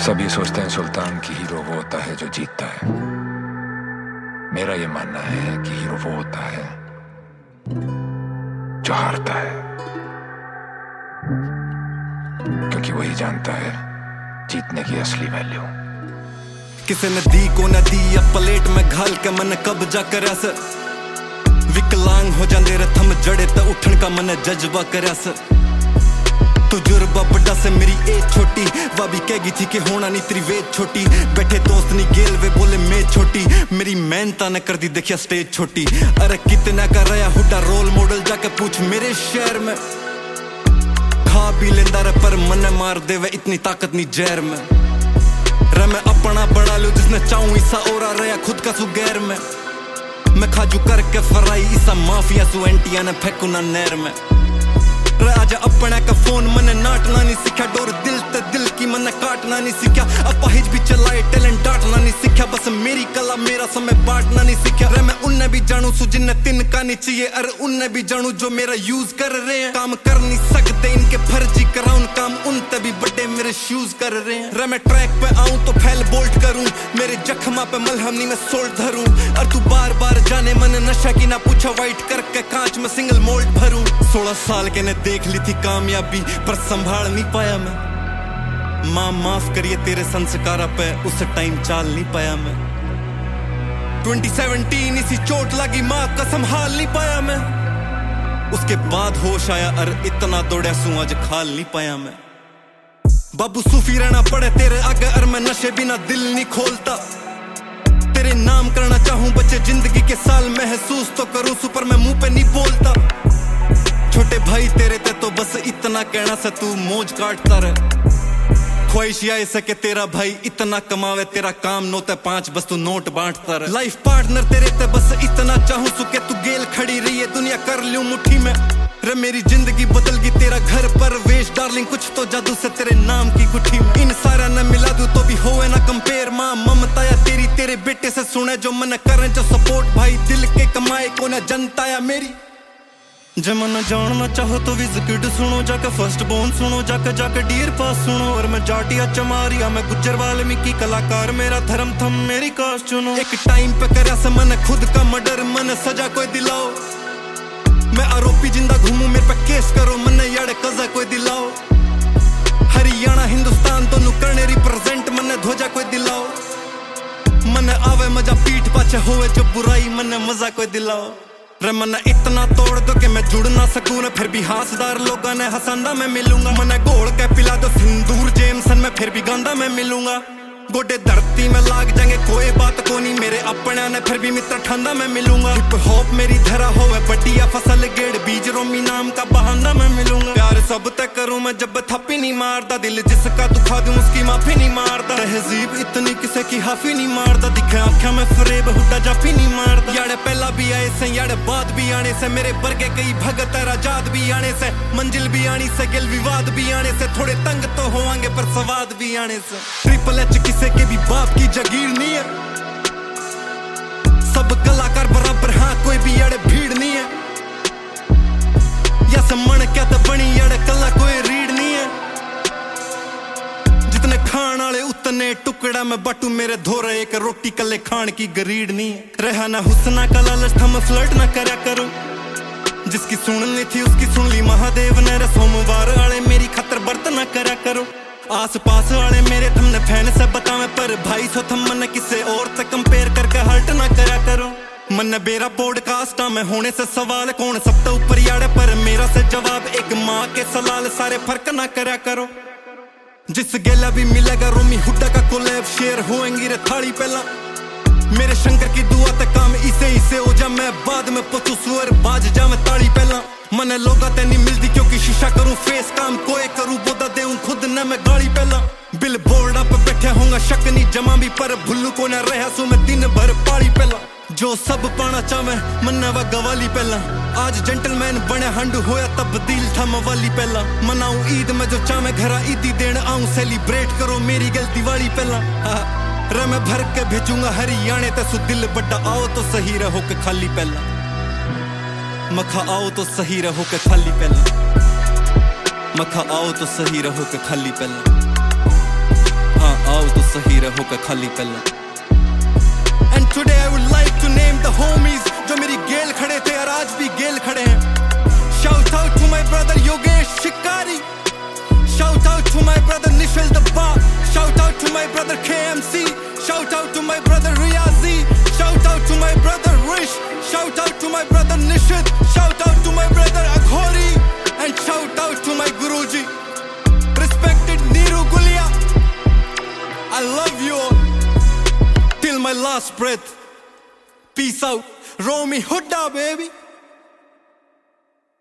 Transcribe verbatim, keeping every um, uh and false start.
सभी सोचते हैं सुल्तान की हीरो वो होता है जो जीतता है। मेरा ये मानना है कि हीरो वो होता है जो हारता है, क्योंकि वही जानता है जीतने की असली वैल्यू। किसे ने दी को न दी या प्लेट में घाल के मन कब जा कर विकलांग हो जांदे रे थम जड़े ते उठन का मन जज्बा करया से। तुजुर्बा बड़ा से मेरी एज छोटी, भाभी कहेगी थी कि होना नहीं तेरी वेज छोटी। बैठे दोस्त नहीं गेल वे बोले मैं छोटी, मेरी मेहनता ने कर दी देखिया स्टेज छोटी। अरे कितना कर रहा हुड्डा रोल मॉडल जाके पूछ मेरे शहर में। खा भी लेंदा रे पर मन मार दे वे इतनी ताकत नहीं जहर में। रे मैं अपना बना लूं जिसने चाहूं इसा ओरा रहा खुद का सु गैर में। मैं खाजू करके फराई इसा माफिया सु एंटिया ने फेंकू ना नहर में। राजा अपना का फोन मने नाटना नहीं सीखा, डोर दिल ते दिल की मने काटना नहीं सीखा। अपाहिज भी चलाए टैलेंट डांटना नहीं सीखा, बस मेरी कला मेरा समय बांटना नहीं सीखा। रे मैं उन्हें भी जानू सु जिन्हें तिनका नहीं चाहिए, अरे उन्हें भी जानू जो मेरा यूज कर रहे हैं। काम कर नहीं सकते इनके फर्जी कराउन काम, उनते भी बड़े मेरे शूज कर रहे हैं। रे मैं ट्रैक पे आऊं तो फैल बोल्ट करूं, मेरे जख्मा पे मलहम नहीं मैं सोल्ट धरूं। और तू बार बार जाने मन नशा की ना पूछा, वाइट करके कांच में सिंगल मोल्ट भरूं। सोलह साल के ने देख ली थी कामयाबी पर संभाल नहीं पाया मैं। माँ माफ करिए तेरे संस्कारा पे उस टाइम चाल नहीं पाया मैं। ट्वेंटी सेवनटीन इसी चोट लगी माँ का संभाल नहीं पाया मैं। उसके बाद होश आया और इतना दौड़ा सू आज खाल नहीं पाया मैं। बाबू सूफी रहना पड़े तेरे आगे और मैं नशे बिना दिल नहीं खोलता। तेरे नाम करना चाहूं बच्चे जिंदगी के साल महसूस तो करूं सु पर मैं मुंह पे नहीं बोलता। छोटे भाई तेरे ते तो बस इतना कहना से तू मौज काटता रहे। ख्वाहिश ये सके तेरा भाई इतना कमावे तेरा काम नो ते पांच बस तू नोट बांटता रहे। लाइफ पार्टनर तेरे ते बस इतना चाहूं सु के तू गेल खड़ी रही है दुनिया कर लूं मुट्ठी में। रे मेरी जिंदगी बदल गई तेरा घर पर वेश डार्लिंग कुछ तो जादू से तेरे नाम की गुठी में। इन सारा न मिला दूं तो भी होए ना कंपेयर। माँ ममता या तेरी तेरे बेटे से सुने जो मन करें जो सपोर्ट भाई दिल के कमाए को न जनता या मेरी। जे मन जानना चाहो तो विज़किड सुनो जाके फर्स्ट बोन सुनो जाके जाके डियर पास सुनो। और मैं जाटिया चमारिया मैं गुज्जर वाल्मीकि कलाकार मेरा धर्म थम मेरी कास्ट चुनो। एक टाइम पे करया से मन खुद का मर्डर मन सजा कोई दिलाओ। मैं आरोपी जिंदा घूमू मेरे पे केस करो मन यार कजा कोई दिलाओ। हरियाणा हिंदुस्तान दोनों करने रिप्रेजेंट मन ध्वजा कोई दिलाओ। मन आवे मजा पीठ पाछे होवे जो बुराई मन मजा कोई दिलाओ। रे मन इतना तोड़ दो कि मैं जुड़ ना सकूं ना फिर भी हासदार लोगों ने हंसांदा मैं मिलूंगा। मन घोल के पिला दो सिंदूर जेमसन में फिर भी गांदा मैं मिलूंगा। गोडे धरती में लाग जाएंगे कोई बात को नहीं मेरे अपने ने फिर भी मित्र ठंडा मैं मिलूंगा। हिप हॉप मेरी धरा होवे बढ़िया फसल गेड़ बीज रोमी नाम का बहाना मैं मिलूंगा। प्यार सब तक करूं मैं जब थप्पी नहीं मारदा, दिल जिसका दुखा दूं उसकी माफी नहीं मारदा। तहजीब इतनी किसे की हाफी नहीं मारदा, दिखे आंखें में फरेब हुड्डा जाफी नहीं मारदा। याड़े पहला भी आए से याड़े बाद भी आने से मेरे बरगे कई भगत राजाद भी आने से। मंजिल भी आनी से गिल विवाद भी आने से, थोड़े तंग तो होवांगे पर सवाद भी आने से। ट्रिपल एच किसे के भी बाप की जागीर नहीं है, सब कलाकार बराबर हाँ कोई भी याड़े भीड़ नहीं है। या सम्मान क्या तो बनी याड़े कला कोई रीड नहीं है। जितने खान वाले उतने टुकड़ा में बाटू मेरे धोरे एक रोटी कले खान की गरीड नहीं है। रहा ना हुस्ना का लालच हम फ्लर्ट ना करया करो, जिसकी सुननी थी उसकी सुन ली महादेव ने। सोमवार वाले मेरी खतर बर्त ना करया करो, आस पास वाले मेरे थमने फैन से बतावे पर भाई सो थम मन किसे और से कंपेयर करके हर्ट ना करया करो। मन बेरा पॉडकास्ट में होने से सवाल कौन सबसे ऊपर याड़े पर मेरा से जवाब एक माँ के सलाल सारे फर्क ना करया करो। जिस गेला भी मिलेगा रोमी हुड्डा का कोलैब शेयर होएंगी रे थाली पहला। मेरे शंकर की दुआ तक काम इसे इसे हो जा मैं बाद में पचू सुअर बाज जा मैं ताली पहला। मन लोगा ते नहीं मिलती क्योंकि शीशा करूं फेस काम कोई करूं बोदा देऊं खुद न मैं गाड़ी पहला। बिल बोर्ड पे बैठे होगा शक नहीं जमा भी पर भुल्लू को न रहा सू मैं दिन भर पाली पहला। जो सब पाना चाहे मन व गवाली पहला, आज जेंटलमैन बने हंडू होया तब्दील था मवाली पहला। मनाऊं ईद में जो चाहे घरा ईदी देन आऊं सेलिब्रेट करो मेरी गल दिवाली पहला। रे मैं भर के भेजूंगा हरियाणे ते सु दिल बड़ा आओ तो सही रहो के खाली पहला। मखा आओ तो सही रहो के खाली पहला। मखा आओ तो सही रहो के खाली पहला। हाँ आओ जाओ तो सही रहोगा खाली पहला. And today I would like to name the homies जो मेरी गेल खड़े थे और आज भी गेल खड़े हैं. Shout out to my brother Yogesh Shikari. Shout out to my brother Nishil Dabba. Shout out to my brother K M C. Shout out to my brother Riyazi. Shout out to my brother Rish. Shout out to my brother Nishit. Shout out to my brother Aghori. And shout out to my Guruji. Respected Neeru Gulia. I love you all till my last breath. Peace out. Romy Hudda, baby.